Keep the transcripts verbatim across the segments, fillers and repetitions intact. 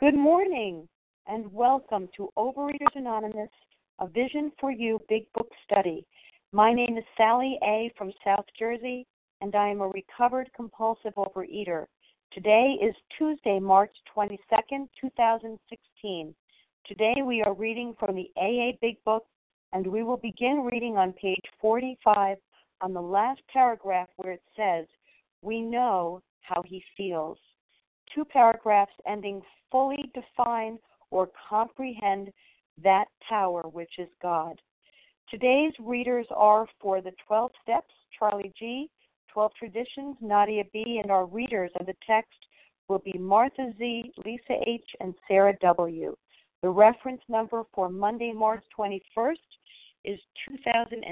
Good morning and welcome to Overeaters Anonymous, a Vision for You Big Book Study. My name is Sally A. from South Jersey, and I am a recovered compulsive overeater. Today is Tuesday, March twenty-second, twenty sixteen. Today we are reading from the A A Big Book, and we will begin reading on page forty-five on the last paragraph where it says, "We know how he feels." Two paragraphs ending fully define or comprehend that power which is God. Today's readers are for the twelve Steps, Charlie G., twelve Traditions, Nadia B., and our readers of the text will be Martha Z., Lisa H., and Sarah W. The reference number for Monday, March twenty-first is two thousand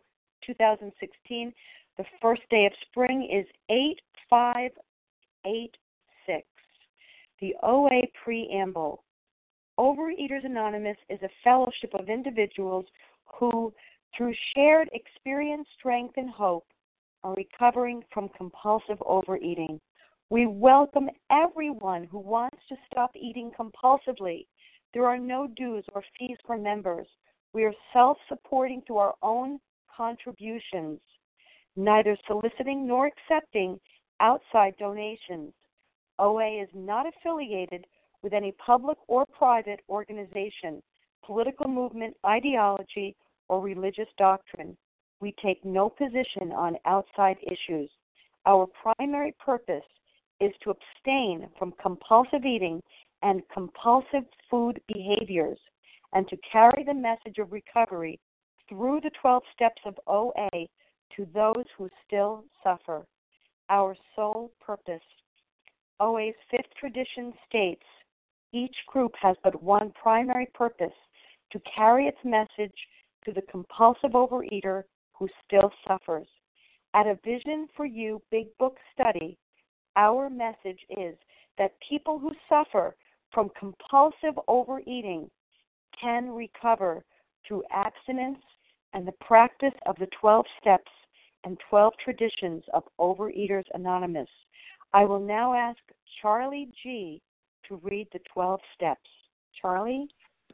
sixteen. The first day of spring is eight five eight six. The O A Preamble. Overeaters Anonymous is a fellowship of individuals who, through shared experience, strength, and hope, are recovering from compulsive overeating. We welcome everyone who wants to stop eating compulsively. There are no dues or fees for members. We are self-supporting through our own contributions, neither soliciting nor accepting outside donations. O A is not affiliated with any public or private organization, political movement, ideology, or religious doctrine. We take no position on outside issues. Our primary purpose is to abstain from compulsive eating and compulsive food behaviors, and to carry the message of recovery through the twelve steps of O A to those who still suffer. Our sole purpose. O A's fifth tradition states, each group has but one primary purpose, to carry its message to the compulsive overeater who still suffers. At a Vision for You Big Book Study, our message is that people who suffer from compulsive overeating can recover through abstinence and the practice of the twelve steps and twelve traditions of Overeaters Anonymous. I will now ask Charlie G. to read the twelve steps. Charlie?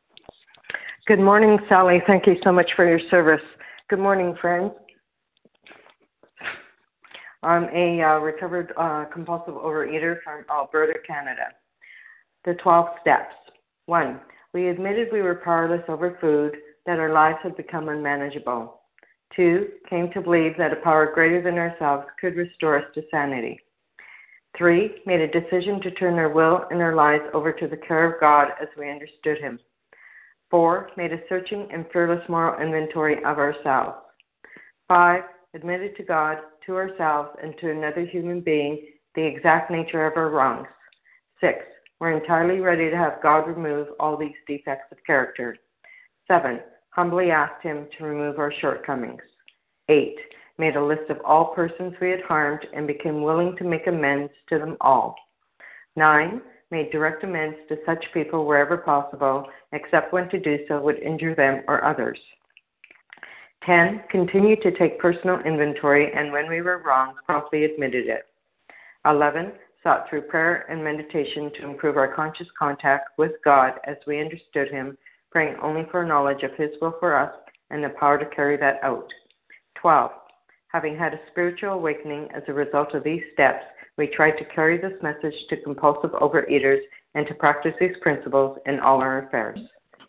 Good morning, Sally. Thank you so much for your service. Good morning, friends. I'm a uh, recovered uh, compulsive overeater from Alberta, Canada. The twelve steps. One, we admitted we were powerless over food, that our lives had become unmanageable. Two, came to believe that a power greater than ourselves could restore us to sanity. Three, made a decision to turn our will and our lives over to the care of God as we understood Him. Four, made a searching and fearless moral inventory of ourselves. Five, admitted to God, to ourselves, and to another human being the exact nature of our wrongs. Six, we're entirely ready to have God remove all these defects of character. Seven, humbly asked Him to remove our shortcomings. Eight, made a list of all persons we had harmed and became willing to make amends to them all. Nine, made direct amends to such people wherever possible, except when to do so would injure them or others. Ten, continued to take personal inventory, and when we were wrong, promptly admitted it. Eleven, sought through prayer and meditation to improve our conscious contact with God as we understood Him, praying only for knowledge of His will for us and the power to carry that out. Twelve, having had a spiritual awakening as a result of these steps, we tried to carry this message to compulsive overeaters and to practice these principles in all our affairs.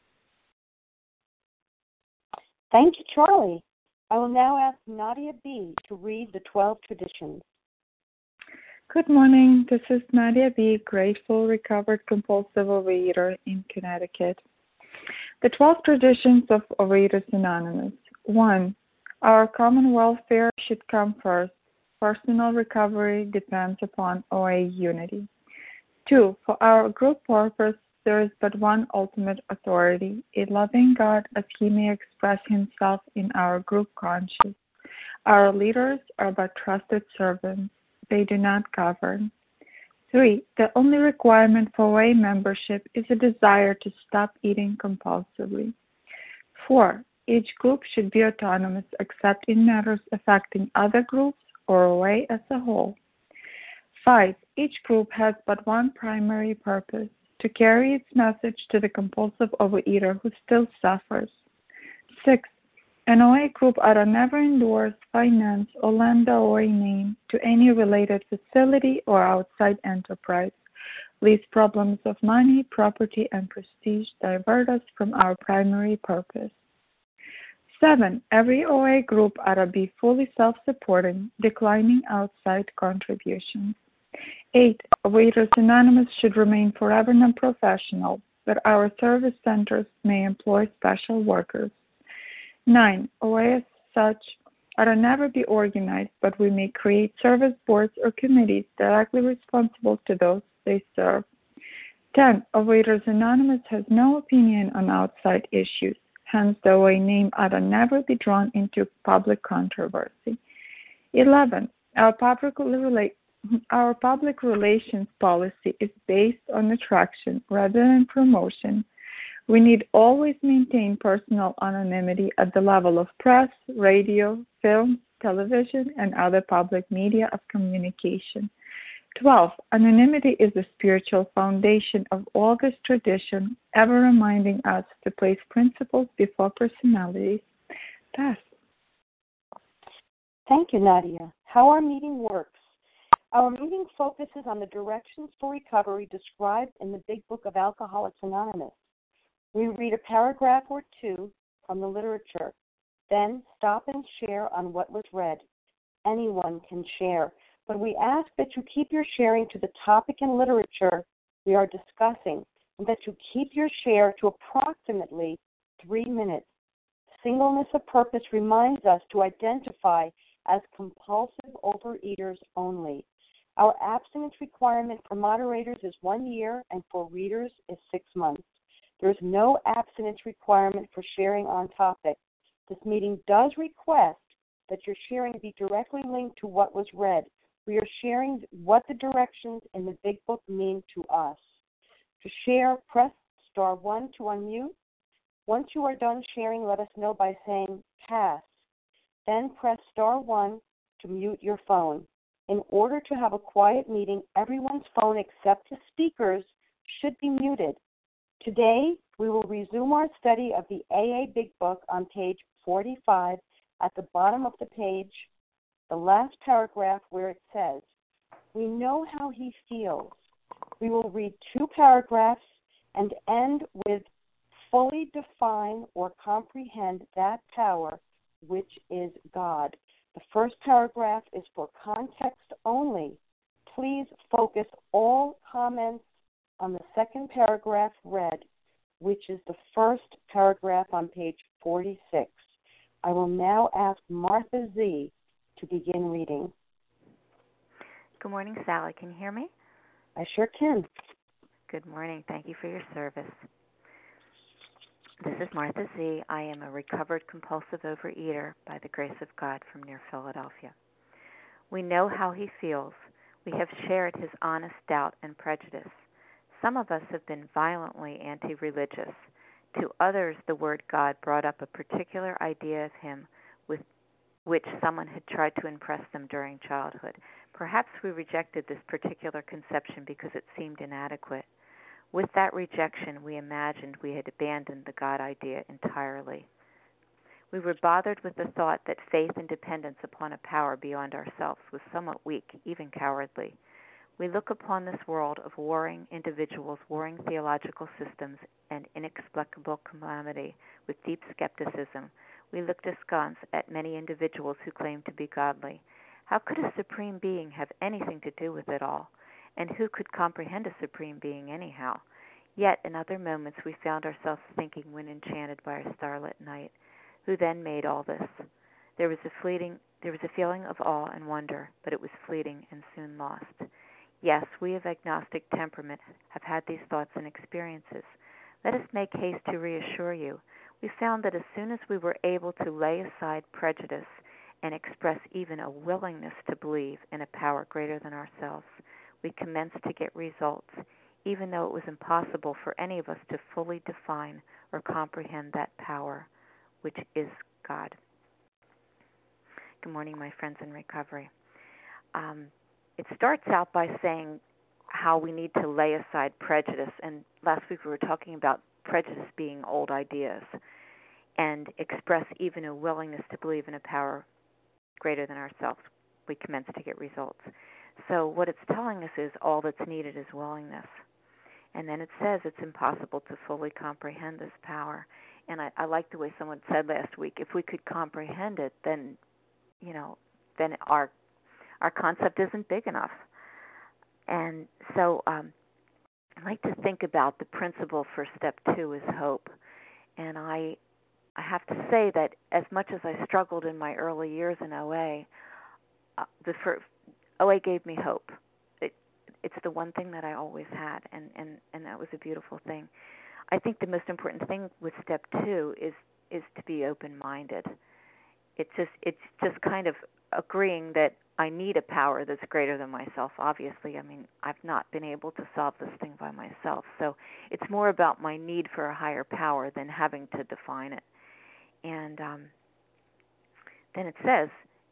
Thank you, Charlie. I will now ask Nadia B. to read the twelve traditions. Good morning. This is Nadia B., grateful, recovered compulsive overeater in Connecticut. The twelve traditions of Overeaters Anonymous. One, our common welfare should come first. Personal recovery depends upon O A unity. Two, for our group purpose, there is but one ultimate authority, a loving God as He may express Himself in our group conscience. Our leaders are but trusted servants. They do not govern. Three, the only requirement for O A membership is a desire to stop eating compulsively. Four, each group should be autonomous except in matters affecting other groups or O A as a whole. Five, each group has but one primary purpose, to carry its message to the compulsive overeater who still suffers. Six, an O A group ought to never endorse, finance, or lend the O A name to any related facility or outside enterprise, lest problems of money, property, and prestige divert us from our primary purpose. Seven, every O A group ought to be fully self-supporting, declining outside contributions. Eight, Overeaters Anonymous should remain forever non-professional, but our service centers may employ special workers. Nine, O A as such ought to never be organized, but we may create service boards or committees directly responsible to those they serve. Ten, Overeaters Anonymous has no opinion on outside issues. Hence, the O A name ought to never be drawn into public controversy. Eleven, our public, rela- our public relations policy is based on attraction rather than promotion. We need always maintain personal anonymity at the level of press, radio, film, television, and other public media of communication. Twelve, anonymity is the spiritual foundation of all this tradition, ever reminding us to place principles before personalities. Pass. Thank you, Nadia. How our meeting works. Our meeting focuses on the directions for recovery described in the Big Book of Alcoholics Anonymous. We read a paragraph or two from the literature, then stop and share on what was read. Anyone can share, but we ask that you keep your sharing to the topic and literature we are discussing, and that you keep your share to approximately three minutes. Singleness of purpose reminds us to identify as compulsive overeaters only. Our abstinence requirement for moderators is one year, and for readers is six months. There is no abstinence requirement for sharing on topic. This meeting does request that your sharing be directly linked to what was read. We are sharing what the directions in the Big Book mean to us. To share, press star one to unmute. Once you are done sharing, let us know by saying pass. Then press star one to mute your phone. In order to have a quiet meeting, everyone's phone except the speakers should be muted. Today, we will resume our study of the A A Big Book on page forty-five at the bottom of the page, the last paragraph where it says, "We know how he feels." We will read two paragraphs and end with fully define or comprehend that power which is God. The first paragraph is for context only. Please focus all comments on the second paragraph read, which is the first paragraph on page forty-six. I will now ask Martha Z. to begin reading. Good morning, Sally. Can you hear me? I sure can. Good morning. Thank you for your service. This is Martha Z. I am a recovered compulsive overeater by the grace of God from near Philadelphia. We know how he feels. We have shared his honest doubt and prejudice. Some of us have been violently anti-religious. To others, the word God brought up a particular idea of him with which someone had tried to impress them during childhood. Perhaps we rejected this particular conception because it seemed inadequate. With that rejection, we imagined we had abandoned the God idea entirely. We were bothered with the thought that faith and dependence upon a power beyond ourselves was somewhat weak, even cowardly. We look upon this world of warring individuals, warring theological systems, and inexplicable calamity with deep skepticism. We looked askance at many individuals who claimed to be godly. How could a supreme being have anything to do with it all? And who could comprehend a supreme being anyhow? Yet in other moments we found ourselves thinking when enchanted by a starlit night, who then made all this? There was a fleeting, there was a feeling of awe and wonder, but it was fleeting and soon lost. Yes, we of agnostic temperament have had these thoughts and experiences. Let us make haste to reassure you. We found that as soon as we were able to lay aside prejudice and express even a willingness to believe in a power greater than ourselves, we commenced to get results, even though it was impossible for any of us to fully define or comprehend that power, which is God. Good morning, my friends in recovery. Um, it starts out by saying, how we need to lay aside prejudice. And last week we were talking about prejudice being old ideas and express even a willingness to believe in a power greater than ourselves. We commence to get results. So what it's telling us is all that's needed is willingness. And then it says it's impossible to fully comprehend this power. And I, I like the way someone said last week, if we could comprehend it, then, you know, then our our concept isn't big enough. And so um, I like to think about the principle for step two is hope. And I I have to say that as much as I struggled in my early years in O A, uh, the first, O A gave me hope. It, it's the one thing that I always had, and, and, and that was a beautiful thing. I think the most important thing with step two is is to be open-minded. It's just it's just kind of agreeing that I need a power that's greater than myself. Obviously, I mean, I've not been able to solve this thing by myself. So it's more about my need for a higher power than having to define it. And um, then it says,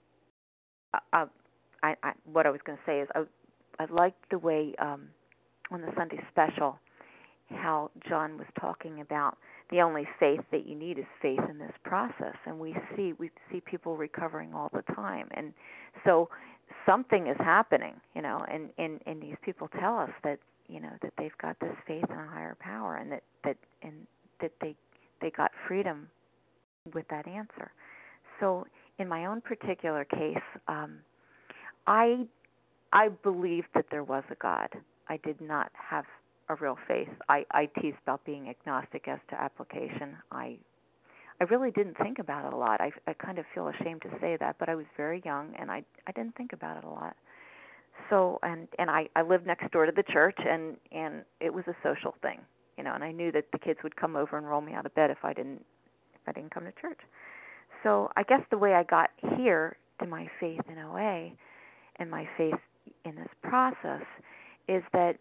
uh, I, I, what I was going to say is I, I liked the way um, on the Sunday special how John was talking about the only faith that you need is faith in this process, and we see we see people recovering all the time, and so something is happening, you know, and, and, and these people tell us that you know that they've got this faith in a higher power, and that, that and that they they got freedom with that answer. So in my own particular case, um, I I believed that there was a God. I did not have a real faith. I, I teased about being agnostic as to application. I I really didn't think about it a lot. I, I kind of feel ashamed to say that, but I was very young and I I didn't think about it a lot. So and and I, I lived next door to the church and, and it was a social thing, you know, and I knew that the kids would come over and roll me out of bed if I didn't if I didn't come to church. So I guess the way I got here to my faith in O A and my faith in this process is that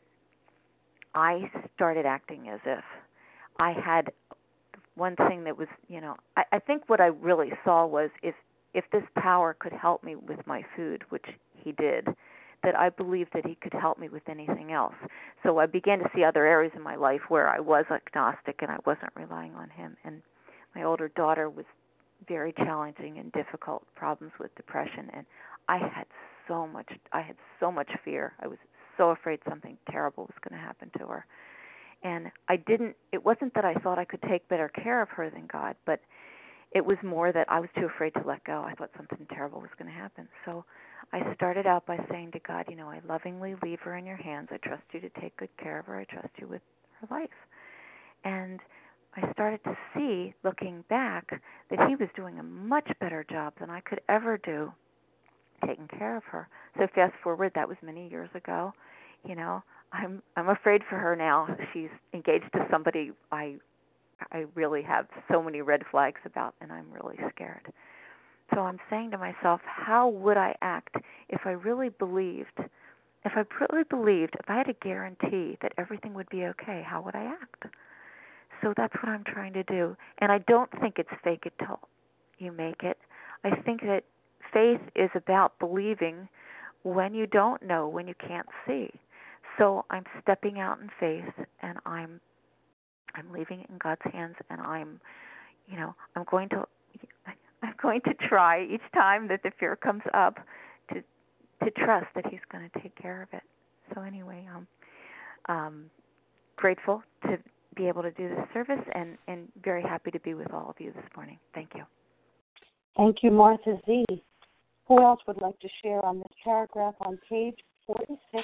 I started acting as if I had one thing that was, you know, I, I think what I really saw was if, if this power could help me with my food, which he did, that I believed that he could help me with anything else. So I began to see other areas in my life where I was agnostic and I wasn't relying on him. And my older daughter was very challenging and difficult, problems with depression, and I had so much, I had so much fear. I was so afraid something terrible was going to happen to her. And I didn't, it wasn't that I thought I could take better care of her than God, but it was more that I was too afraid to let go. I thought something terrible was going to happen. So I started out by saying to God, you know, I lovingly leave her in your hands. I trust you to take good care of her. I trust you with her life. And I started to see, looking back, that he was doing a much better job than I could ever do taking care of her. So fast forward, that was many years ago. You know, I'm I'm afraid for her now. She's engaged to somebody I I really have so many red flags about, and I'm really scared. So I'm saying to myself, how would I act if I really believed, if I really believed, if I had a guarantee that everything would be okay, how would I act? So that's what I'm trying to do. And I don't think it's fake it till you make it. I think that faith is about believing when you don't know, when you can't see. So I'm stepping out in faith, and I'm I'm leaving it in God's hands, and I'm, you know, I'm going to I'm going to try each time that the fear comes up to to trust that He's going to take care of it. So anyway, I'm um, grateful to be able to do this service, and, and very happy to be with all of you this morning. Thank you. Thank you, Martha Z. Who else would like to share on this paragraph on page forty-six?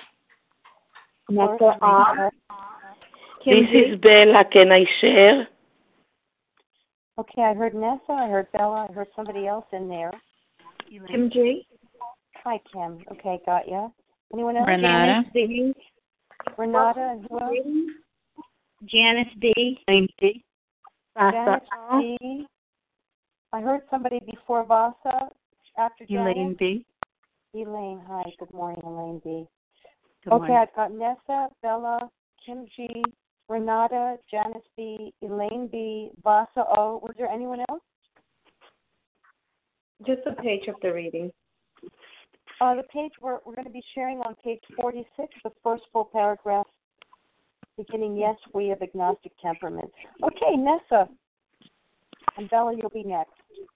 Nessa R. This is Bella. Can I share? Okay, I heard Nessa, I heard Bella, I heard somebody else in there. Kim G. Hi, Kim. Okay, got ya. Anyone else? Renata. Janice B. Renata and who else? Janice B. Elaine B. Janice B. I heard somebody before Vasa, after Janice. Elaine B. Elaine, hi. Good morning, Elaine B. Good okay, morning. I've got Nessa, Bella, Kim G, Renata, Janice B, Elaine B, Vasa O. Was there anyone else? Just a page of the reading. Uh, the page we're, we're going to be sharing on page forty-six, the first full paragraph, beginning, yes, we have agnostic temperament. Okay, Nessa. And Bella, you'll be next.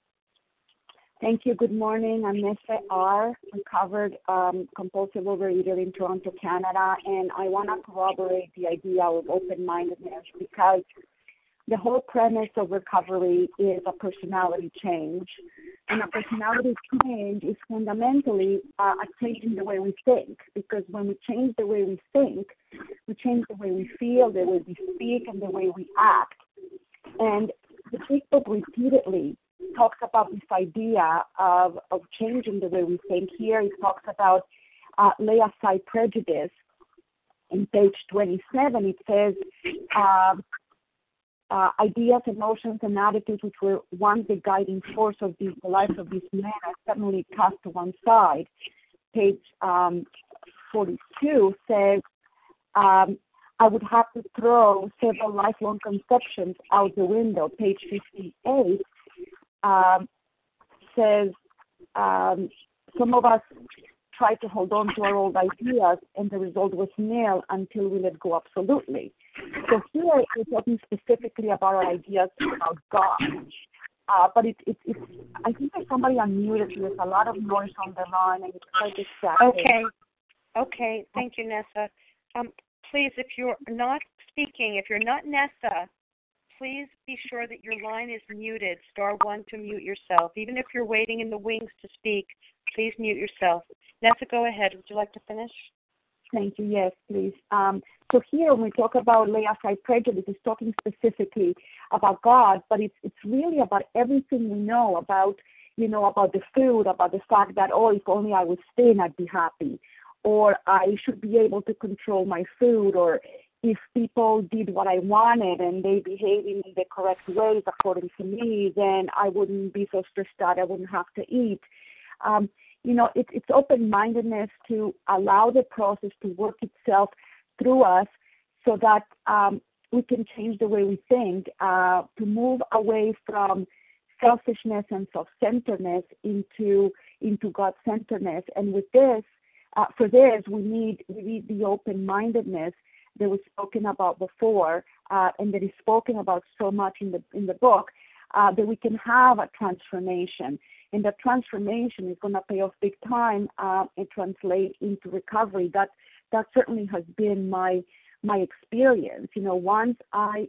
Thank you. Good morning. I'm Nessa R., recovered um, compulsive overeater in Toronto, Canada, and I want to corroborate the idea of open-mindedness because the whole premise of recovery is a personality change. And a personality change is fundamentally uh, a change in the way we think, because when we change the way we think, we change the way we feel, the way we speak, and the way we act. And the Big Book repeatedly talks about this idea of, of changing the way we think. Here it talks about uh, lay aside prejudice. In page twenty-seven, it says, uh, Uh, ideas, emotions, and attitudes which were once the guiding force of the, the life of this man are suddenly cast to one side. Page um, forty-two says, um, I would have to throw several lifelong conceptions out the window. Page fifty-eight um, says, um, some of us tried to hold on to our old ideas, and the result was nil until we let go absolutely. So here we're talking specifically about our ideas about God. Uh, but it, it, it's, I think there's somebody unmuted. There's a lot of noise on the line, and it's quite distracting. Okay. Okay. Thank you, Nessa. Um, please, if you're not speaking, if you're not Nessa, please be sure that your line is muted. Star one to mute yourself. Even if you're waiting in the wings to speak, please mute yourself. Nessa, go ahead. Would you like to finish? Thank you. Yes, please. Um, so here, when we talk about lay aside prejudice, it's talking specifically about God, but it's it's really about everything we know about, you know, about the food, about the fact that, oh, if only I was thin, I'd be happy, or I should be able to control my food, or if people did what I wanted and they behaved in the correct ways according to me, then I wouldn't be so stressed out. I wouldn't have to eat. Um, You know, it, it's open-mindedness to allow the process to work itself through us so that um, we can change the way we think, uh, to move away from selfishness and self-centeredness into into God-centeredness. And with this, uh, for this, we need we need the open-mindedness that was spoken about before, uh, and that is spoken about so much in the in the book, uh, that we can have a transformation. And that transformation is going to pay off big time uh, and translate into recovery. That that certainly has been my my experience. You know, once I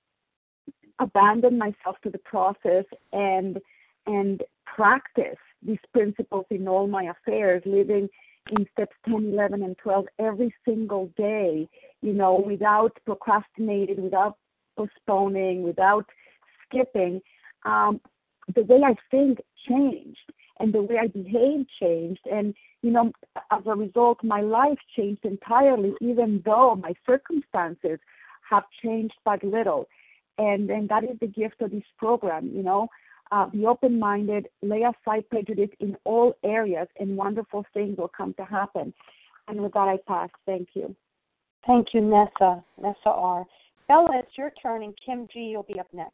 abandon myself to the process and and practice these principles in all my affairs, living in steps ten, eleven, and twelve every single day, you know, without procrastinating, without postponing, without skipping, um, the way I think changed and the way I behave changed. And, you know, as a result, my life changed entirely, even though my circumstances have changed but little. And, and that is the gift of this program, you know. Uh, be open-minded, lay aside prejudice in all areas, and wonderful things will come to happen. And with that, I pass. Thank you. Thank you, Nessa. Nessa R. Bella, it's your turn, and Kim G, you'll be up next.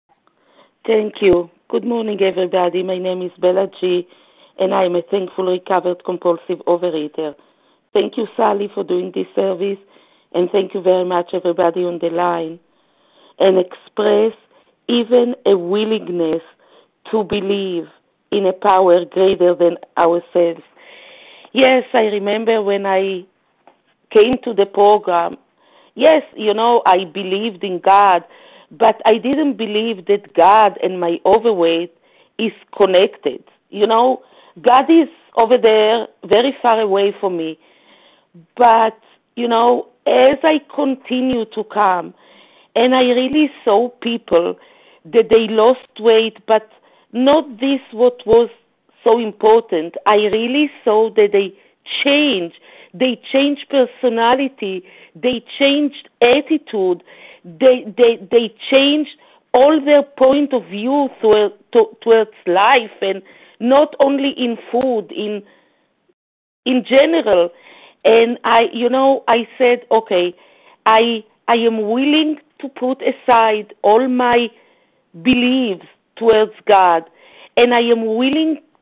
Thank you. Good morning, everybody. My name is Bella G, and I'm a thankful recovered compulsive overeater. Thank you, Sally, for doing this service, and thank you very much, everybody on the line. And express even a willingness to believe in a power greater than ourselves. Yes, I remember when I came to the program, yes, you know, I believed in God, but I didn't believe that God and my overweight is connected. You know, God is over there, very far away from me. But, you know, as I continue to come, and I really saw people that they lost weight, but not this what was so important. I really saw that they changed. They changed personality. They changed attitude. They they they changed all their point of view toward, to, towards life, and not only in food, in in general. And I, you know, I said, okay, I I am willing to put aside all my beliefs towards God, and I am willing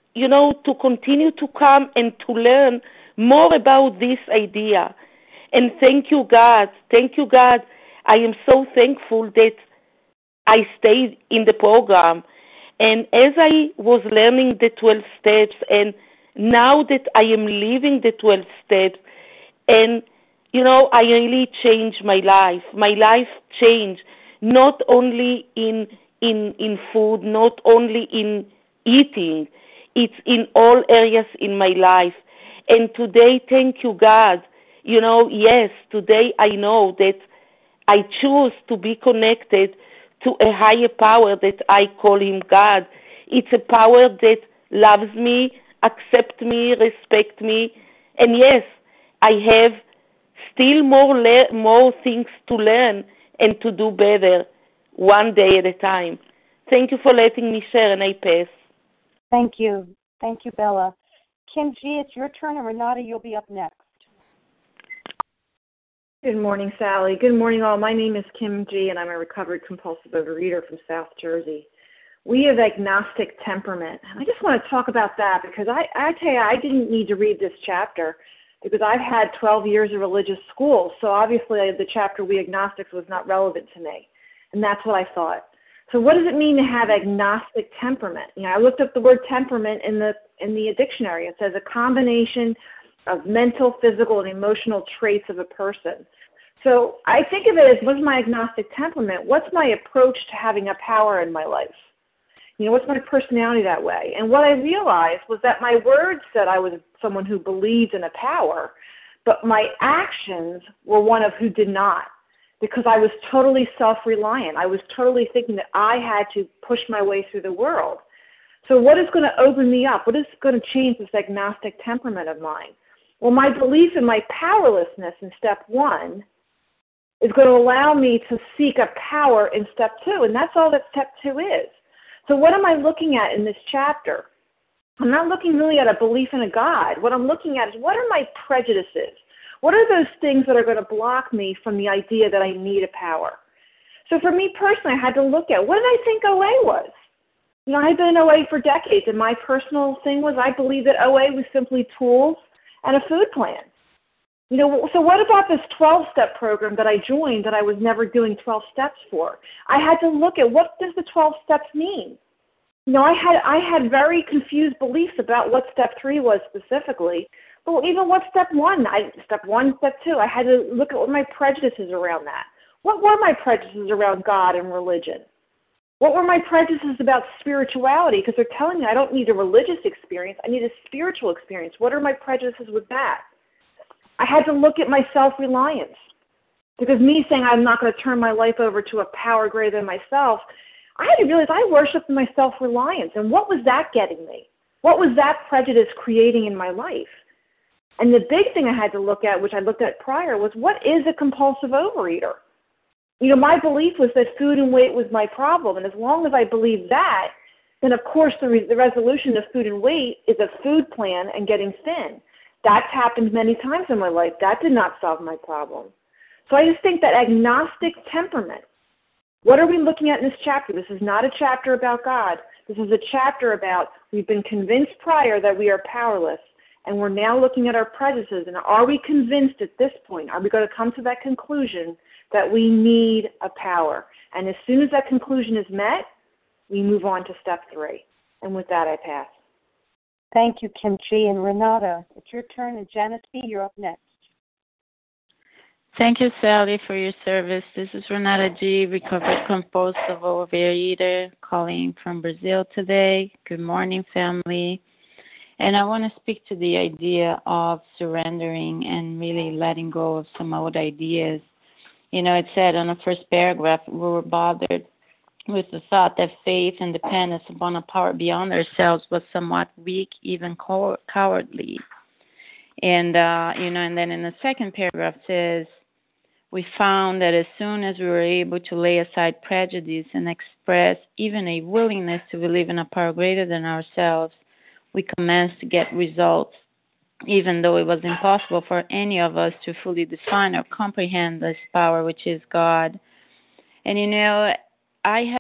you know, to continue to come and to learn more about this idea. And thank you, God. Thank you, God. I am so thankful that I stayed in the program. And as I was learning the twelve steps, and now that I am living the twelve steps, and, you know, I really changed my life. My life changed, not only in in in food, not only in eating. It's in all areas in my life. And today, thank you, God. You know, yes, today I know that I choose to be connected to a higher power that I call him God. It's a power that loves me, accepts me, respects me. And yes, I have still more le- more things to learn and to do better one day at a time. Thank you for letting me share, and I pass. Thank you. Thank you, Bella. Kim G., it's your turn, and Renata, you'll be up next. Good morning, Sally. Good morning, all. My name is Kim G., and I'm a recovered compulsive overeater from South Jersey. We have agnostic temperament. I just want to talk about that because I, I tell you, I didn't need to read this chapter because I've had twelve years of religious school, so obviously the chapter We Agnostics was not relevant to me, and that's what I thought. So what does it mean to have agnostic temperament? You know, I looked up the word temperament in the in the dictionary. It says a combination of mental, physical, and emotional traits of a person. So I think of it as, what's my agnostic temperament? What's my approach to having a power in my life? You know, what's my personality that way? And what I realized was that my words said I was someone who believed in a power, but my actions were one of who did not, because I was totally self-reliant. I was totally thinking that I had to push my way through the world. So what is going to open me up? What is going to change this agnostic temperament of mine? Well, my belief in my powerlessness in step one is going to allow me to seek a power in step two, and that's all that step two is. So what am I looking at in this chapter? I'm not looking really at a belief in a God. What I'm looking at is, what are my prejudices? What are those things that are going to block me from the idea that I need a power? So for me personally, I had to look at, what did I think O A was? You know, I had been in O A for decades, and my personal thing was I believed that O A was simply tools and a food plan. You know, so what about this twelve-step program that I joined that I was never doing twelve steps for? I had to look at, what does the twelve steps mean? You know, I had I had very confused beliefs about what step three was specifically. But even what step one, I, step one, step two, I had to look at what my prejudices around that. What were my prejudices around God and religion? What were my prejudices about spirituality? Because they're telling me I don't need a religious experience, I need a spiritual experience. What are my prejudices with that? I had to look at my self-reliance. Because me saying I'm not going to turn my life over to a power greater than myself, I had to realize I worshiped my self-reliance. And what was that getting me? What was that prejudice creating in my life? And the big thing I had to look at, which I looked at prior, was, what is a compulsive overeater? You know, my belief was that food and weight was my problem. And as long as I believed that, then of course the, re- the resolution of food and weight is a food plan and getting thin. That's happened many times in my life. That did not solve my problem. So I just think that agnostic temperament, what are we looking at in this chapter? This is not a chapter about God. This is a chapter about, we've been convinced prior that we are powerless, and we're now looking at our prejudices. And are we convinced at this point, are we going to come to that conclusion that we need a power? And as soon as that conclusion is met, we move on to step three. And with that, I pass. Thank you, Kim G. And Renata, it's your turn. And Janice B., you're up next. Thank you, Sally, for your service. This is Renata G., recovered compulsive overeater, calling from Brazil today. Good morning, family. And I want to speak to the idea of surrendering and really letting go of some old ideas. You know, it said on the first paragraph, we were bothered with the thought that faith and dependence upon a power beyond ourselves was somewhat weak, even cow- cowardly. And, uh, you know, and then in the second paragraph says, we found that as soon as we were able to lay aside prejudice and express even a willingness to believe in a power greater than ourselves, we commenced to get results, even though it was impossible for any of us to fully define or comprehend this power, which is God. And, you know, I had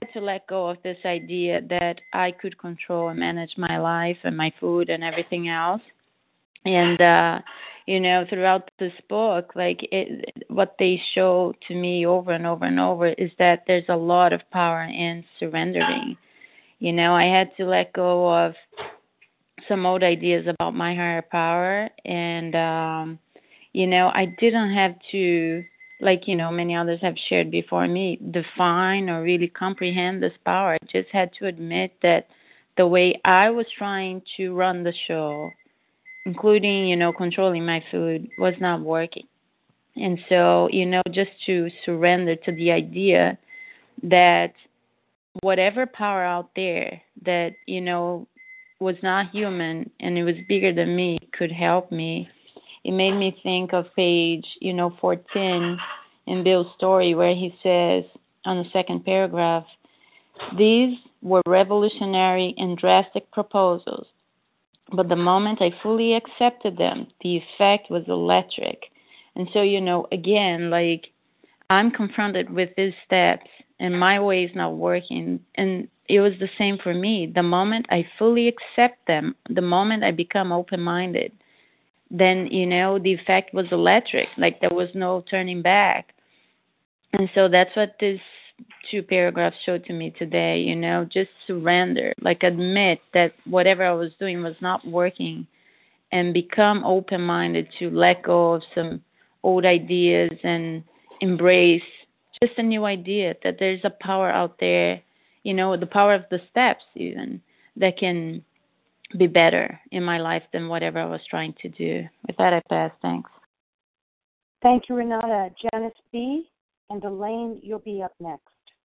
had to let go of this idea that I could control and manage my life and my food and everything else. And, uh, you know, throughout this book, like it, what they show to me over and over and over is that there's a lot of power in surrendering. You know, I had to let go of some old ideas about my higher power. And, um, you know, I didn't have to, like, you know, many others have shared before me, define or really comprehend this power. I just had to admit that the way I was trying to run the show, including, you know, controlling my food, was not working. And so, you know, just to surrender to the idea that whatever power out there that, you know, was not human and it was bigger than me could help me. It made me think of page, you know, fourteen in Bill's story where he says on the second paragraph, these were revolutionary and drastic proposals. But the moment I fully accepted them, the effect was electric. And so, you know, again, like I'm confronted with these steps and my way is not working. And it was the same for me. The moment I fully accept them, the moment I become open-minded, then, you know, the effect was electric. Like there was no turning back. And so that's what this two paragraphs showed to me today, you know, just surrender, like admit that whatever I was doing was not working and become open-minded to let go of some old ideas and embrace just a new idea that there's a power out there, you know, the power of the steps even that can be better in my life than whatever I was trying to do. With that, I pass. Thanks. Thank you, Renata. Janice B. and Elaine, you'll be up next.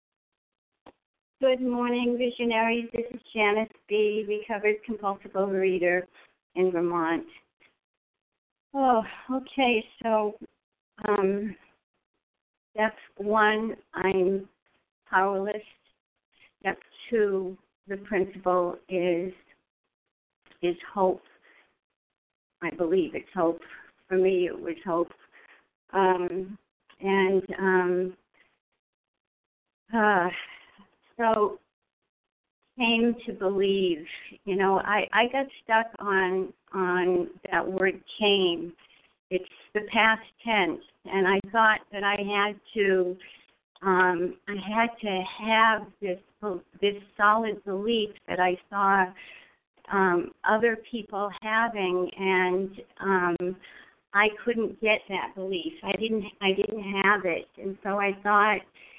Good morning, visionaries. This is Janice B., recovered compulsive overeater in Vermont. Oh, okay. So, um, step one, I'm powerless. Step two, the principle is is hope. I believe it's hope. For me, it was hope. Um, and um, uh, so came to believe. You know, I, I got stuck on on that word came. It's the past tense, and I thought that I had to um, I had to have this this solid belief that I saw um, other people having, and um, I couldn't get that belief. I didn't I didn't have it, and so I thought.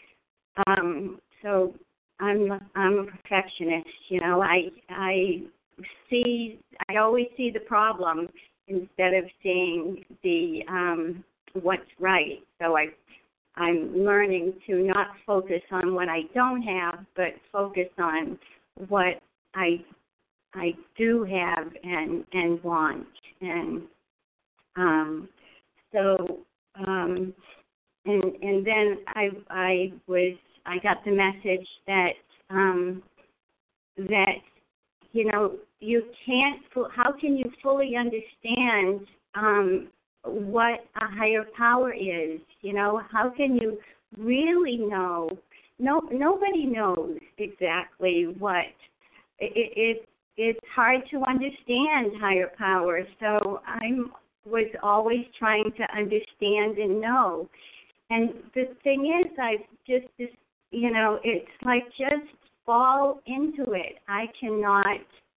Um, so I'm I'm a perfectionist. You know, I I see I always see the problem instead of seeing the um, what's right. So I I'm learning to not focus on what I don't have, but focus on what I I do have and and want. And um, so um, and and then I I was I got the message that um, that you know you can't. How can you fully understand um, what a higher power is? You know, how can you really know? No, nobody knows exactly what. It, it it's hard to understand higher power. So I was always trying to understand and know. And the thing is, I just, just you know, it's like just fall into it. I cannot.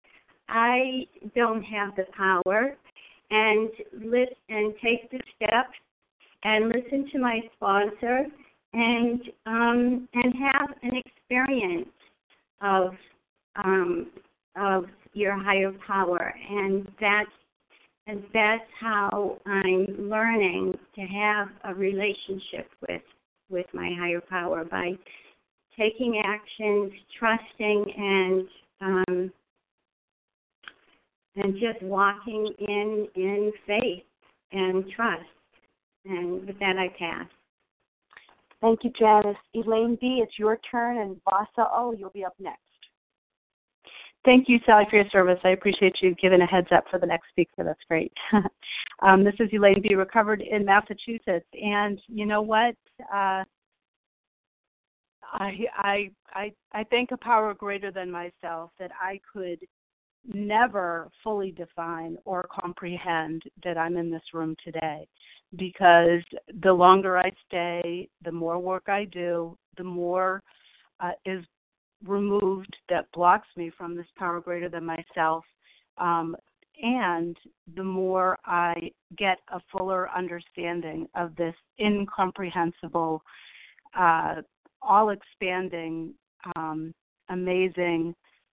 I don't have the power. And listen and take the steps and listen to my sponsor and um, and have an experience of um, of your higher power, and that's and that's how I'm learning to have a relationship with with my higher power, by taking actions, trusting, and um, and just walking in in faith and trust. And with that, I pass. Thank you, Janice. Elaine B., it's your turn, and Vasa O., you'll be up next. Thank you, Sally, for your service. I appreciate you giving a heads up for the next speaker. That's great. um, this is Elaine B., recovered in Massachusetts. And you know what? Uh, I, I, I, I thank a power greater than myself that I could never fully define or comprehend that I'm in this room today, because the longer I stay, the more work I do, the more uh, is removed that blocks me from this power greater than myself, um, and the more I get a fuller understanding of this incomprehensible, uh, all-expanding, um, amazing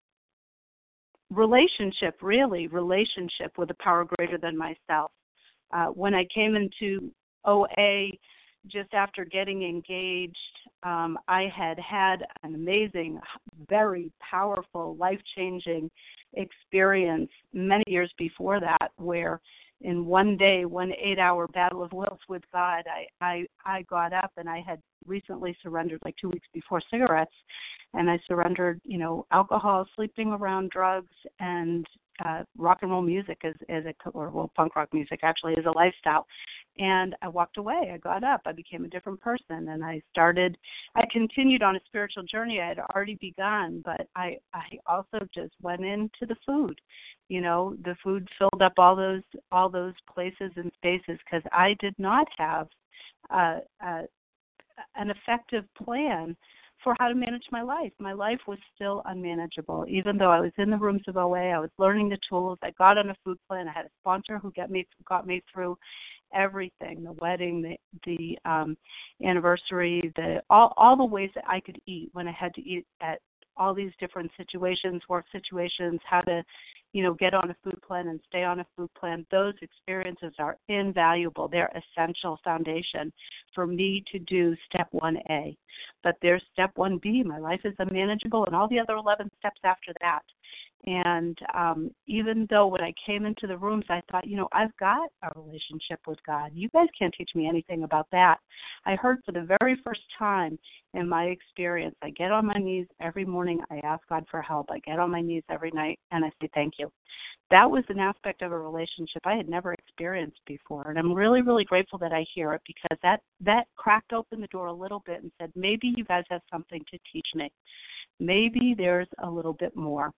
relationship, really, relationship with a power greater than myself. Uh, when I came into O A just after getting engaged, um, I had had an amazing, very powerful, life-changing experience many years before that, where in one day, one eight-hour battle of wills with God, I, I, I got up, and I had recently surrendered, like two weeks before, cigarettes, and I surrendered, you know, alcohol, sleeping around, drugs, and uh, rock and roll music as, as a, or well, punk rock music actually as a lifestyle. And I walked away. I got up. I became a different person, and I started. I continued on a spiritual journey I had already begun, but I, I also just went into the food. You know, the food filled up all those all those places and spaces, because I did not have uh, uh, an effective plan for how to manage my life. My life was still unmanageable. Even though I was in the rooms of O A, I was learning the tools. I got on a food plan. I had a sponsor who got me got me through everything, the wedding, the the um, anniversary, the all, all the ways that I could eat when I had to eat at all these different situations, work situations, how to, you know, get on a food plan and stay on a food plan. Those experiences are invaluable. They're essential foundation for me to do step one A. But there's step one B. My life is unmanageable, and all the other eleven steps after that. And um, even though when I came into the rooms, I thought, you know, I've got a relationship with God. You guys can't teach me anything about that. I heard for the very first time in my experience, I get on my knees every morning. I ask God for help. I get on my knees every night, and I say thank you. That was an aspect of a relationship I had never experienced before, and I'm really, really grateful that I hear it, because that, that cracked open the door a little bit and said, maybe you guys have something to teach me. Maybe there's a little bit more.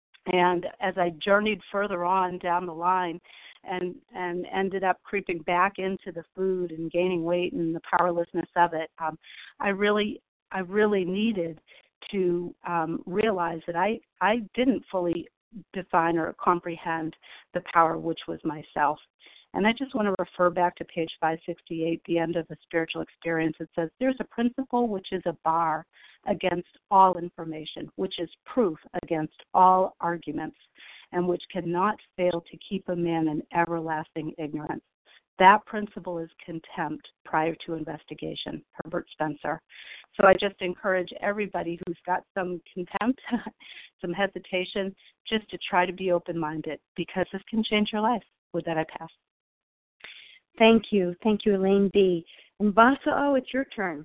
And as I journeyed further on down the line and, and ended up creeping back into the food and gaining weight and the powerlessness of it, um, I really I really needed to um, realize that I, I didn't fully define or comprehend the power which was myself. And I just want to refer back to page five sixty-eight, the end of the spiritual experience. It says, there's a principle which is a bar against all information, which is proof against all arguments, and which cannot fail to keep a man in everlasting ignorance. That principle is contempt prior to investigation. Herbert Spencer. So I just encourage everybody who's got some contempt, some hesitation, just to try to be open-minded, because this can change your life. With that, I pass. Thank you. Thank you, Elaine B. And Vasa, oh, it's your turn.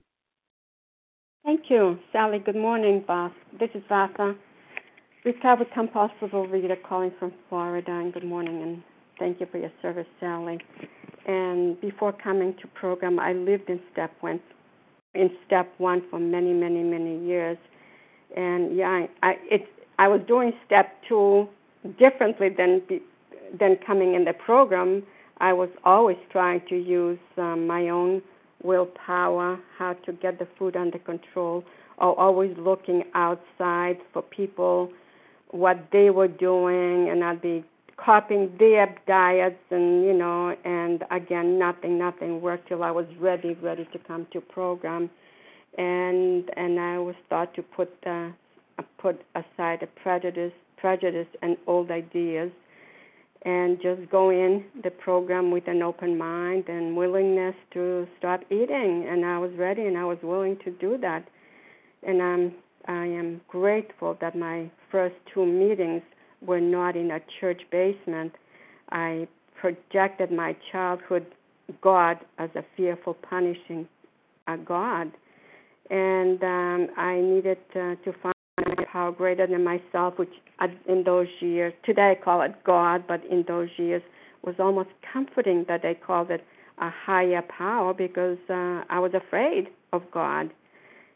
Thank you, Sally. Good morning, Vas. This is Vasa, recovered compulsive overeater calling from Florida. And good morning, and thank you for your service, Sally. And before coming to program, I lived in step one, in step one for many, many, many years. And yeah, I, I it I was doing step two differently than than coming in the program. I was always trying to use um, my own willpower, how to get the food under control, or always looking outside for people, what they were doing, and I'd be copying their diets, and, you know, and again, nothing, nothing worked till I was ready, ready to come to program. And and I was taught to put uh, put aside the prejudice, prejudice and old ideas, and just go in the program with an open mind and willingness to start eating. And I was ready, and I was willing to do that. And I'm, I am grateful that my first two meetings were not in a church basement. I projected my childhood God as a fearful, punishing uh, God. And um, I needed uh, to find a power greater than myself, which in those years, today I call it God, but in those years was almost comforting that they called it a higher power, because uh, I was afraid of God.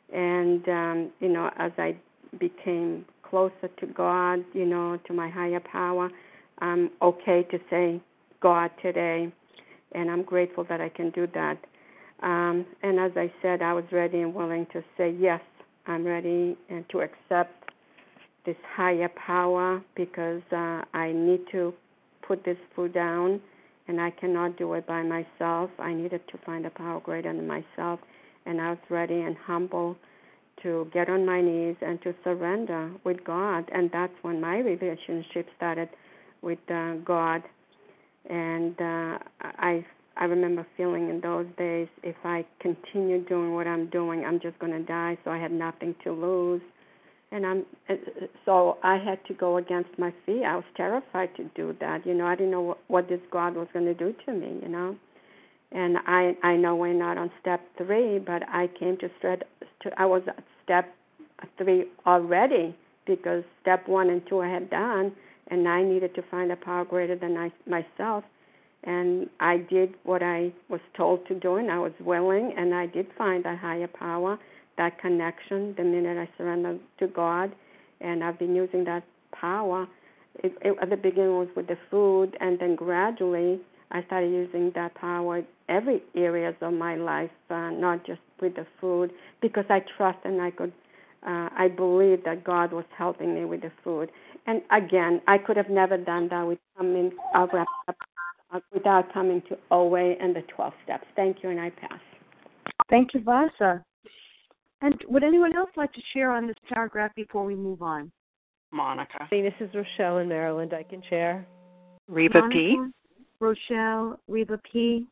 And, um, you know, as I became closer to God, you know, to my higher power, I'm okay to say God today, and I'm grateful that I can do that. Um, and as I said, I was ready and willing to say, yes, I'm ready and to accept this higher power because uh, I need to put this food down, and I cannot do it by myself. I needed to find a power greater than myself, and I was ready and humble to get on my knees and to surrender with God. And that's when my relationship started with uh, God. And uh, I I remember feeling in those days, if I continue doing what I'm doing, I'm just going to die. So I had nothing to lose. And I'm so I had to go against my fear. I was terrified to do that. You know, I didn't know what, what this God was going to do to me, you know. And I I know we're not on step three, but I came to step to I was at step three already because step one and two I had done, and I needed to find a power greater than I, myself. And I did what I was told to do, and I was willing, and I did find a higher power, that connection, the minute I surrendered to God. And I've been using that power. It, it, at the beginning it was with the food, and then gradually I started using that power every areas of my life, uh, not just with the food, because I trust and I could, uh, I believe that God was helping me with the food. And again, I could have never done that with coming, I'll wrap up, uh, without coming to O A and the twelve steps. Thank you, and I pass. Thank you, Vasa. And would anyone else like to share on this paragraph before we move on? Monica. This is Rochelle in Maryland. I can share. Reba Monica, P. Rochelle, Reba P.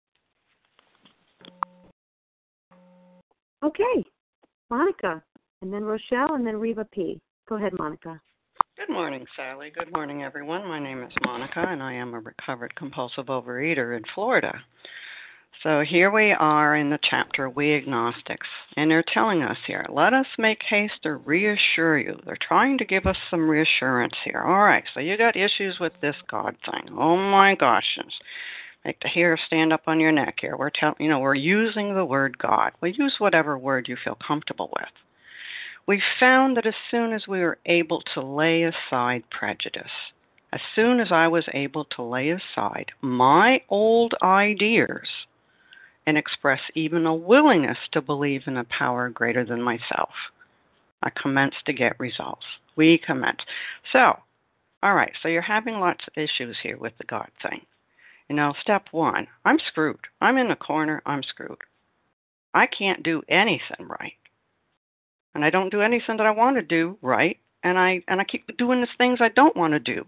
Okay, Monica, and then Rochelle, and then Reba P. Go ahead, Monica. Good morning, Sally. Good morning, everyone. My name is Monica, and I am a recovered compulsive overeater in Florida. So here we are in the chapter, We Agnostics, and they're telling us here, let us make haste to reassure you. They're trying to give us some reassurance here. All right, so you got issues with this God thing. Oh, my gosh. It's make the hair stand up on your neck here. We're telling, you know, we're using the word God. We use whatever word you feel comfortable with. We found that as soon as we were able to lay aside prejudice, as soon as I was able to lay aside my old ideas and express even a willingness to believe in a power greater than myself, I commenced to get results. We commenced. So, all right, so you're having lots of issues here with the God thing. You know, step one, I'm screwed. I'm in the corner, I'm screwed. I can't do anything right. And I don't do anything that I want to do right, and I and I keep doing the things I don't want to do.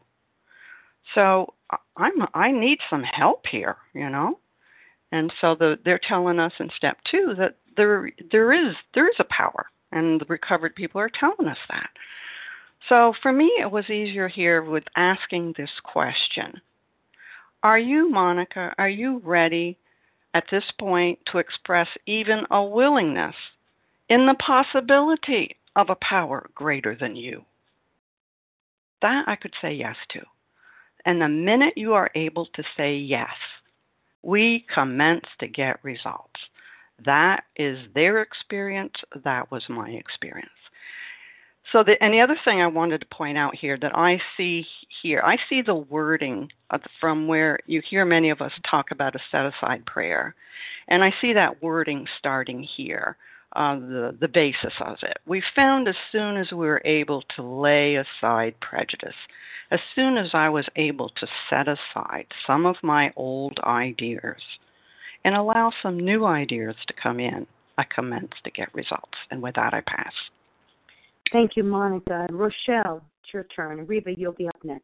So I'm I need some help here, you know. And so the, they're telling us in step two that there there is there is a power, and the recovered people are telling us that. So for me, it was easier here with asking this question: Are you, Monica? Are you ready at this point to express even a willingness in the possibility of a power greater than you? That I could say yes to. And the minute you are able to say yes, we commence to get results. That is their experience. That was my experience. So, the, and the other thing I wanted to point out here that I see here, I see the wording of the, from where you hear many of us talk about a set-aside prayer. And I see that wording starting here. Uh, the, the basis of it. We found as soon as we were able to lay aside prejudice, as soon as I was able to set aside some of my old ideas and allow some new ideas to come in, I commenced to get results. And with that, I pass. Thank you, Monica. Rochelle, it's your turn. Reba, you'll be up next.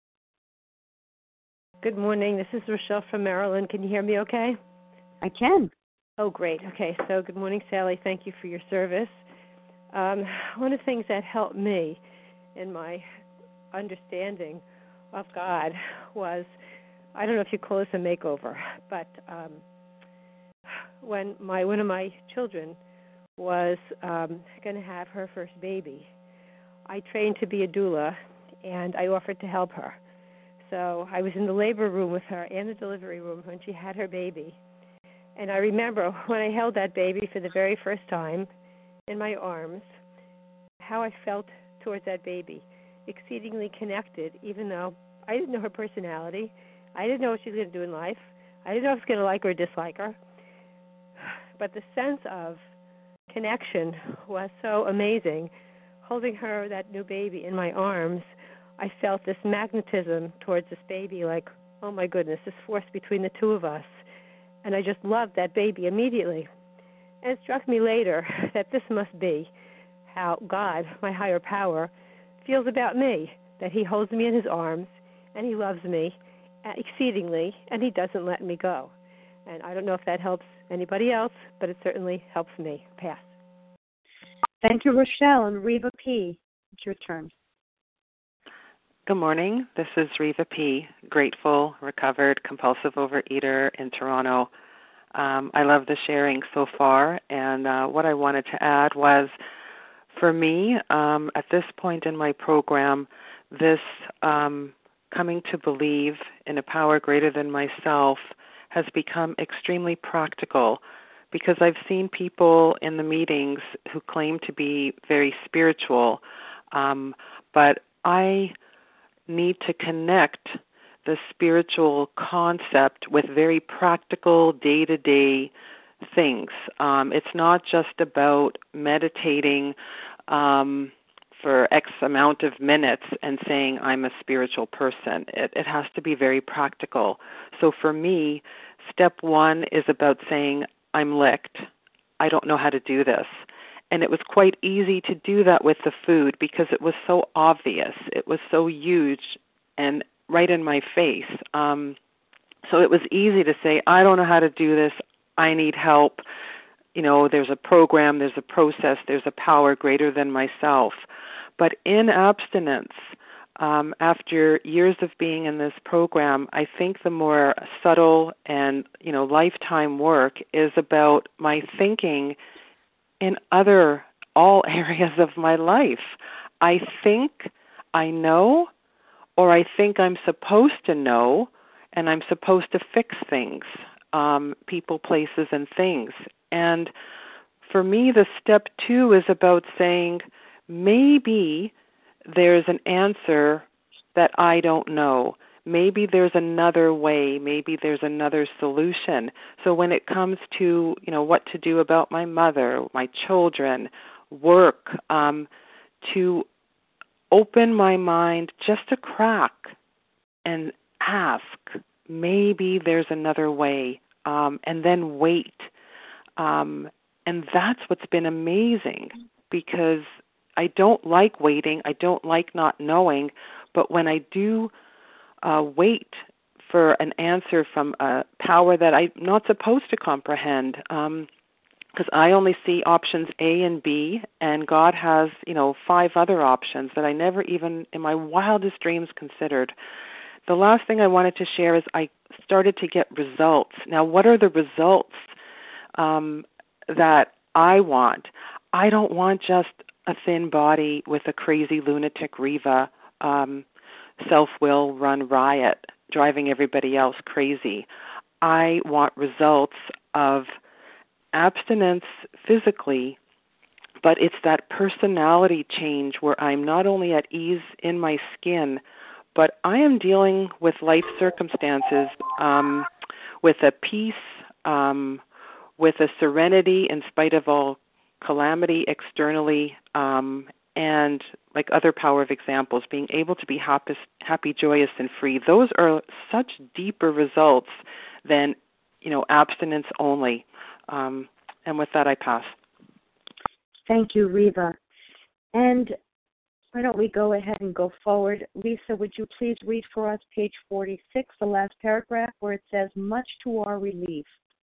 Good morning. This is Rochelle from Maryland. Can you hear me okay? I can. Oh, great. Okay, so good morning, Sally. Thank you for your service. Um, one of the things that helped me in my understanding of God was, I don't know if you call this a makeover, but um, when my one of my children was um, going to have her first baby, I trained to be a doula, and I offered to help her. So I was in the labor room with her and the delivery room when she had her baby. And I remember when I held that baby for the very first time, in my arms, how I felt towards that baby, exceedingly connected, even though I didn't know her personality. I didn't know what she was going to do in life. I didn't know if I was going to like her or dislike her. But the sense of connection was so amazing. Holding her, that new baby, in my arms, I felt this magnetism towards this baby, like, oh my goodness, this force between the two of us. And I just loved that baby immediately. And it struck me later that this must be how God, my higher power, feels about me, that he holds me in his arms, and he loves me exceedingly, and he doesn't let me go. And I don't know if that helps anybody else, but it certainly helps me. Pass. Thank you, Rochelle. And Reva P., it's your turn. Good morning. This is Reva P., grateful, recovered, compulsive overeater in Toronto. Um, I love the sharing so far, and uh, what I wanted to add was, for me, um, at this point in my program, this um, coming to believe in a power greater than myself has become extremely practical, because I've seen people in the meetings who claim to be very spiritual, um, but I need to connect the spiritual concept with very practical day-to-day things. Um, it's not just about meditating um, for X amount of minutes and saying I'm a spiritual person. It, it has to be very practical. So for me, step one is about saying I'm licked. I don't know how to do this. And it was quite easy to do that with the food because it was so obvious. It was so huge and right in my face. Um, so it was easy to say, I don't know how to do this. I need help. You know, there's a program, there's a process, there's a power greater than myself. But in abstinence, um, after years of being in this program, I think the more subtle and, you know, lifetime work is about my thinking in other, all areas of my life. I think I know, or I think I'm supposed to know, and I'm supposed to fix things, um, people, places, and things. And for me, the step two is about saying, maybe there's an answer that I don't know. Maybe there's another way. Maybe there's another solution. So when it comes to, you know, what to do about my mother, my children, work, um, to open my mind just a crack and ask, maybe there's another way, um, and then wait. Um, and that's what's been amazing, because I don't like waiting. I don't like not knowing. But when I do uh, wait for an answer from a power that I'm not supposed to comprehend, um, because I only see options A and B, and God has, you know, five other options that I never even in my wildest dreams considered. The last thing I wanted to share is I started to get results. Now, what are the results um, that I want? I don't want just a thin body with a crazy lunatic Reva um, self-will run riot, driving everybody else crazy. I want results of abstinence physically, but it's that personality change where I'm not only at ease in my skin, but I am dealing with life circumstances um, with a peace, um, with a serenity in spite of all calamity externally, um, and like other power of examples, being able to be happy, happy, joyous, and free. Those are such deeper results than, you know, abstinence only. Um, and with that, I pass. Thank you, Reva. And why don't we go ahead and go forward? Lisa, would you please read for us page forty-six, the last paragraph, where it says, much to our relief.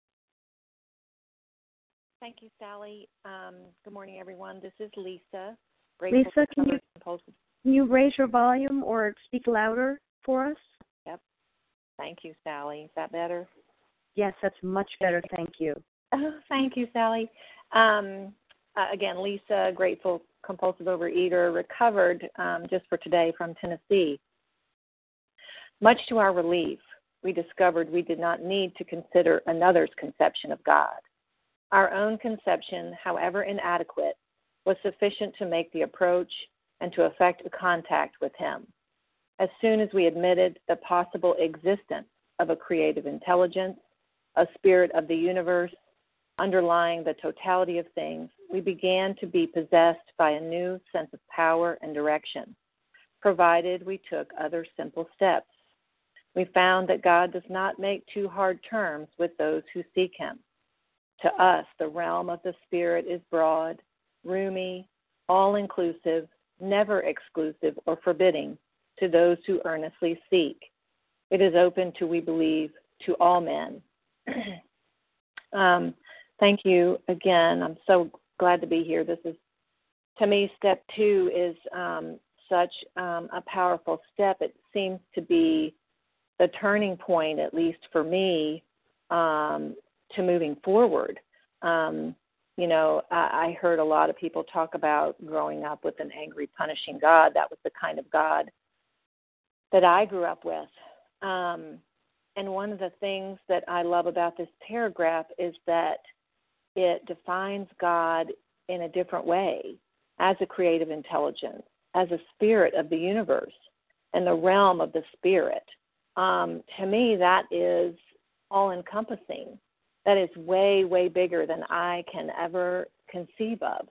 Thank you, Sally. Um, good morning, everyone. This is Lisa. Lisa, can you, can you raise your volume or speak louder for us? Yep. Thank you, Sally. Is that better? Yes, that's much better. Thank you. Oh, thank you, Sally. Um, uh, again, Lisa, grateful compulsive overeater, recovered um, just for today from Tennessee. Much to our relief, we discovered we did not need to consider another's conception of God. Our own conception, however inadequate, was sufficient to make the approach and to effect a contact with him. As soon as we admitted the possible existence of a creative intelligence, a spirit of the universe, underlying the totality of things, we began to be possessed by a new sense of power and direction, provided we took other simple steps. We found that God does not make too hard terms with those who seek him. To us, the realm of the Spirit is broad, roomy, all-inclusive, never exclusive or forbidding to those who earnestly seek. It is open to, we believe, to all men. um, thank you again. I'm so glad to be here. This is, to me, step two is um, such um, a powerful step. It seems to be the turning point, at least for me, um, to moving forward. Um, you know, I, I heard a lot of people talk about growing up with an angry, punishing God. That was the kind of God that I grew up with. Um, and one of the things that I love about this paragraph is that it defines God in a different way, as a creative intelligence, as a spirit of the universe, and the realm of the spirit. Um, to me, that is all-encompassing. That is way, way bigger than I can ever conceive of.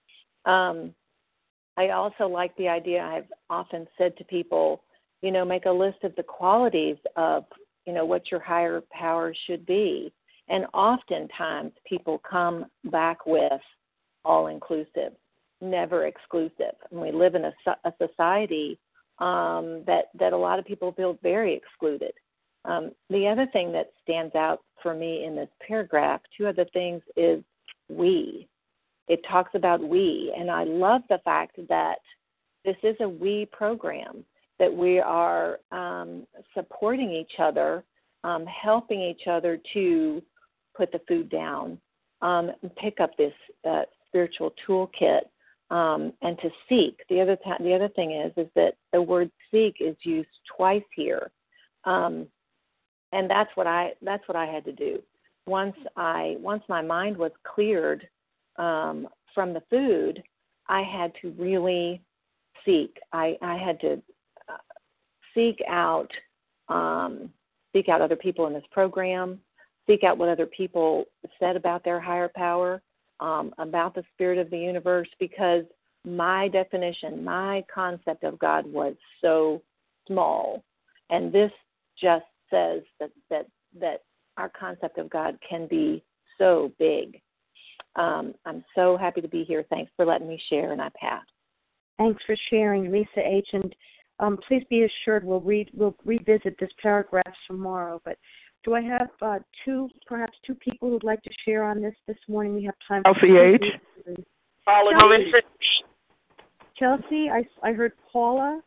Um, I also like the idea, I've often said to people, you know, make a list of the qualities of, you know, what your higher power should be. And oftentimes people come back with all-inclusive, never exclusive. And we live in a, a society um, that, that a lot of people feel very excluded. Um, the other thing that stands out for me in this paragraph, two other things, is we. It talks about we, and I love the fact that this is a we program, that we are um, supporting each other, um, helping each other to put the food down, um, and pick up this uh, spiritual toolkit, um, and to seek. The other th- the other thing is is that the word seek is used twice here. Um, And that's what I that's what I had to do. Once I once my mind was cleared um, from the food, I had to really seek. I, I had to uh, seek out um, seek out other people in this program, seek out what other people said about their higher power, um, about the spirit of the universe, because my definition, my concept of God was so small, and this just says that, that that our concept of God can be so big. Um, I'm so happy to be here. Thanks for letting me share, and I pass. Thanks for sharing, Lisa H. And um, please be assured we'll read we'll revisit this paragraph tomorrow. But do I have uh, two, perhaps two people who'd like to share on this this morning? We have time. Chelsea H. Chelsea. Chelsea, I, I heard Paula.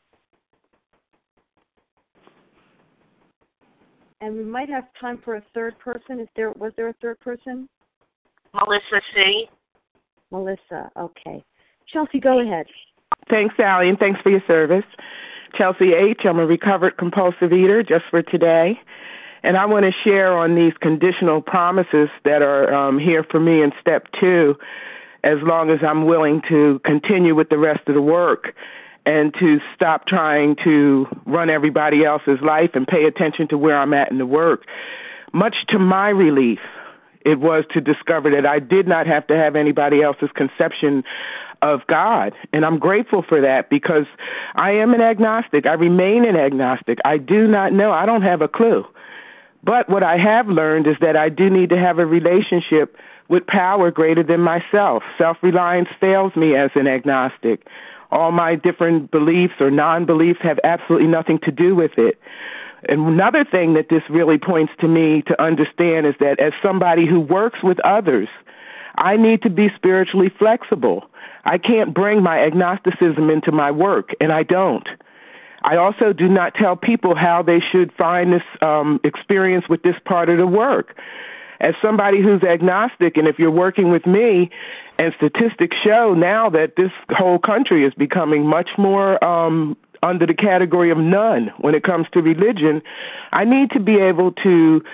And we might have time for a third person. Is there was there a third person? Melissa C. Melissa, okay. Chelsea, go ahead. Thanks, Sally, and thanks for your service. Chelsea H., I'm a recovered compulsive eater just for today. And I want to share on these conditional promises that are um, here for me in step two, as long as I'm willing to continue with the rest of the work and to stop trying to run everybody else's life and pay attention to where I'm at in the work. Much to my relief, it was to discover that I did not have to have anybody else's conception of God. And I'm grateful for that, because I am an agnostic. I remain an agnostic. I do not know. I don't have a clue. But what I have learned is that I do need to have a relationship with power greater than myself. Self-reliance fails me as an agnostic. All my different beliefs or non-beliefs have absolutely nothing to do with it. And another thing that this really points to me to understand is that as somebody who works with others, I need to be spiritually flexible. I can't bring my agnosticism into my work, and I don't. I also do not tell people how they should find this um, experience with this part of the work. As somebody who's agnostic, and if you're working with me, and statistics show now that this whole country is becoming much more um, under the category of none when it comes to religion, I need to be able to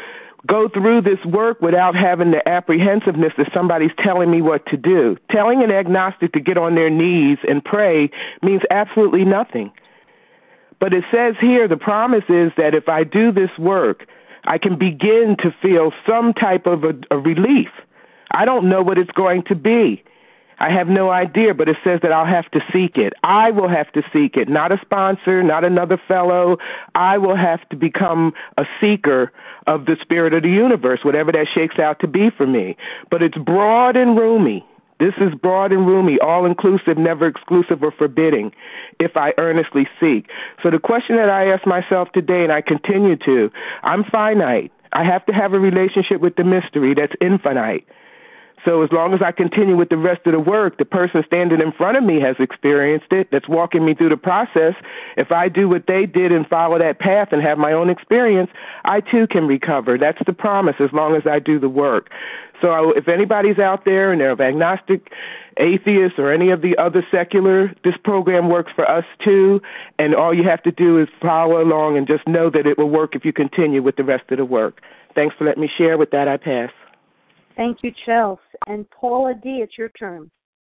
go through this work without having the apprehensiveness that somebody's telling me what to do. Telling an agnostic to get on their knees and pray means absolutely nothing. But it says here, the promise is that if I do this work, I can begin to feel some type of a, a relief. I don't know what it's going to be. I have no idea, but it says that I'll have to seek it. I will have to seek it, not a sponsor, not another fellow. I will have to become a seeker of the spirit of the universe, whatever that shakes out to be for me. But it's broad and roomy. This is broad and roomy, all-inclusive, never exclusive or forbidding, if I earnestly seek. So the question that I ask myself today, and I continue to, I'm finite. I have to have a relationship with the mystery that's infinite. So as long as I continue with the rest of the work, the person standing in front of me has experienced it, that's walking me through the process. If I do what they did and follow that path and have my own experience, I too can recover. That's the promise, as long as I do the work. So if anybody's out there and they're agnostic, atheist, or any of the other secular, this program works for us too, and all you have to do is follow along and just know that it will work if you continue with the rest of the work. Thanks for letting me share. With that, I pass. Thank you, Chelsea. And Paula D., it's your turn.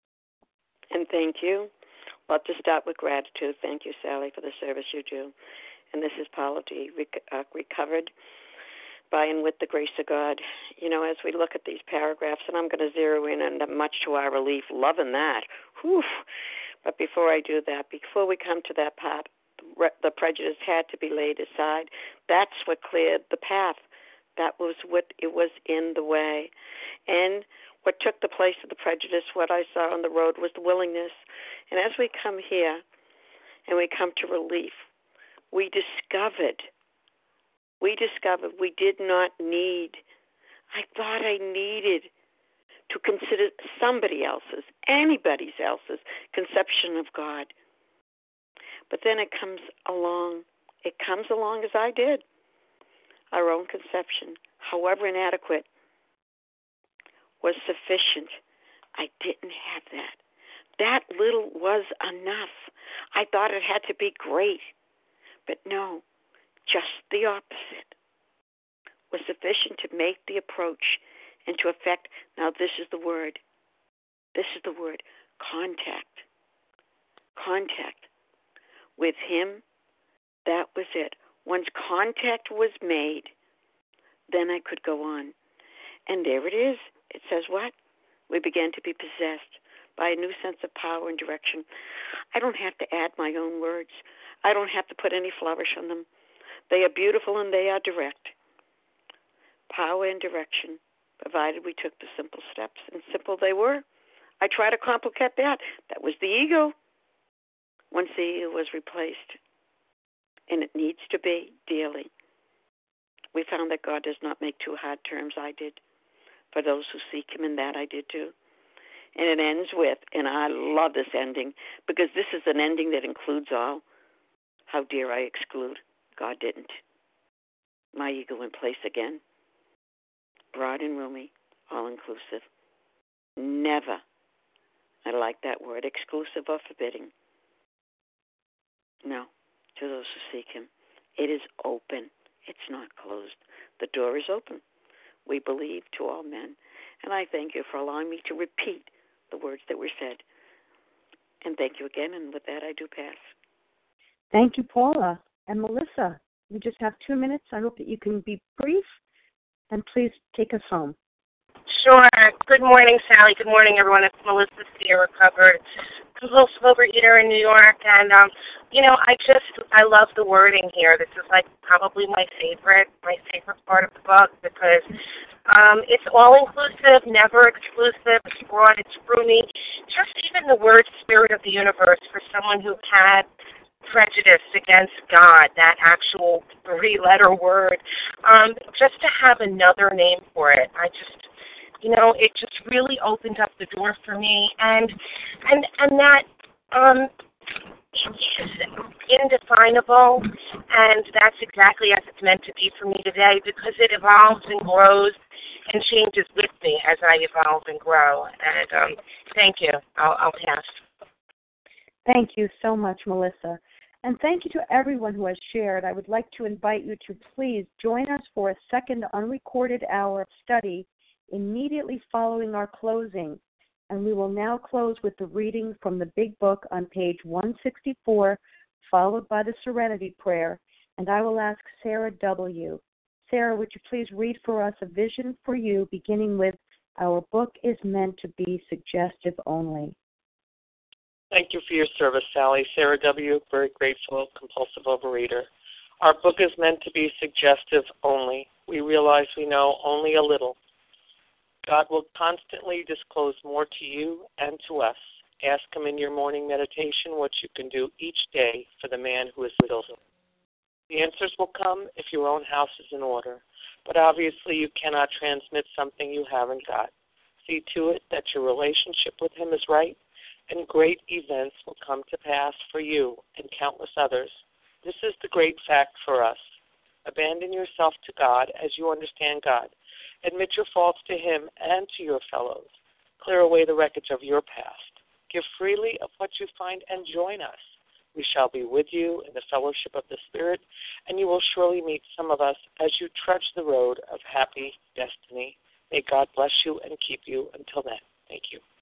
And thank you. Well, to start with gratitude, thank you, Sally, for the service you do. And this is Paula D., rec- uh, recovered by and with the grace of God. You know, as we look at these paragraphs, and I'm going to zero in on them, much to our relief, loving that. Whew. But before I do that, before we come to that part, the prejudice had to be laid aside. That's what cleared the path. That was what it was in the way. And what took the place of the prejudice, what I saw on the road, was the willingness. And as we come here and we come to relief, we discovered, we discovered we did not need, I thought I needed to consider somebody else's, anybody else's conception of God. But then it comes along, it comes along as I did. Our own conception, however inadequate, was sufficient. I didn't have that. That little was enough. I thought it had to be great. But no, just the opposite was sufficient to make the approach and to effect, now this is the word, this is the word, contact. Contact. With him, that was it. Once contact was made, then I could go on. And there it is. It says what? We began to be possessed by a new sense of power and direction. I don't have to add my own words. I don't have to put any flourish on them. They are beautiful and they are direct. Power and direction, provided we took the simple steps. And simple they were. I try to complicate that. That was the ego. Once the ego was replaced, and it needs to be daily, we found that God does not make too hard terms. I did. For those who seek him, and that I did too. And it ends with, and I love this ending, because this is an ending that includes all. How dare I exclude? God didn't. My ego in place again. Broad and roomy, all-inclusive. Never, I like that word, exclusive or forbidding. No, to those who seek him. It is open. It's not closed. The door is open. We believe to all men. And I thank you for allowing me to repeat the words that were said. And thank you again, and with that, I do pass. Thank you, Paula. And Melissa, we just have two minutes. I hope that you can be brief, and please take us home. Sure. Good morning, Sally. Good morning, everyone. It's Melissa C., recovered compulsive overeater in New York. And, um, you know, I just, I love the wording here. This is, like, probably my favorite, my favorite part of the book, because um, it's all-inclusive, never exclusive, it's broad, it's roomy. Just even the word spirit of the universe for someone who had prejudice against God, that actual three-letter word, um, just to have another name for it, I just, you know, it just really opened up the door for me, and and and that um, is indefinable, and that's exactly as it's meant to be for me today, because it evolves and grows and changes with me as I evolve and grow. And um, thank you. I'll, I'll pass. Thank you so much, Melissa. And thank you to everyone who has shared. I would like to invite you to please join us for a second unrecorded hour of study immediately following our closing. And we will now close with the reading from the Big Book on page one sixty-four, followed by the Serenity Prayer. And I will ask Sarah W. Sarah, would you please read for us a vision for you, beginning with, "Our book is meant to be suggestive only." Thank you for your service, Sally. Sarah W., very grateful, compulsive overeater. Our book is meant to be suggestive only. We realize we know only a little. God will constantly disclose more to you and to us. Ask Him in your morning meditation what you can do each day for the man who is widowed. The answers will come if your own house is in order, but obviously you cannot transmit something you haven't got. See to it that your relationship with Him is right, and great events will come to pass for you and countless others. This is the great fact for us. Abandon yourself to God as you understand God. Admit your faults to Him and to your fellows. Clear away the wreckage of your past. Give freely of what you find and join us. We shall be with you in the fellowship of the Spirit, and you will surely meet some of us as you trudge the road of happy destiny. May God bless you and keep you until then. Thank you.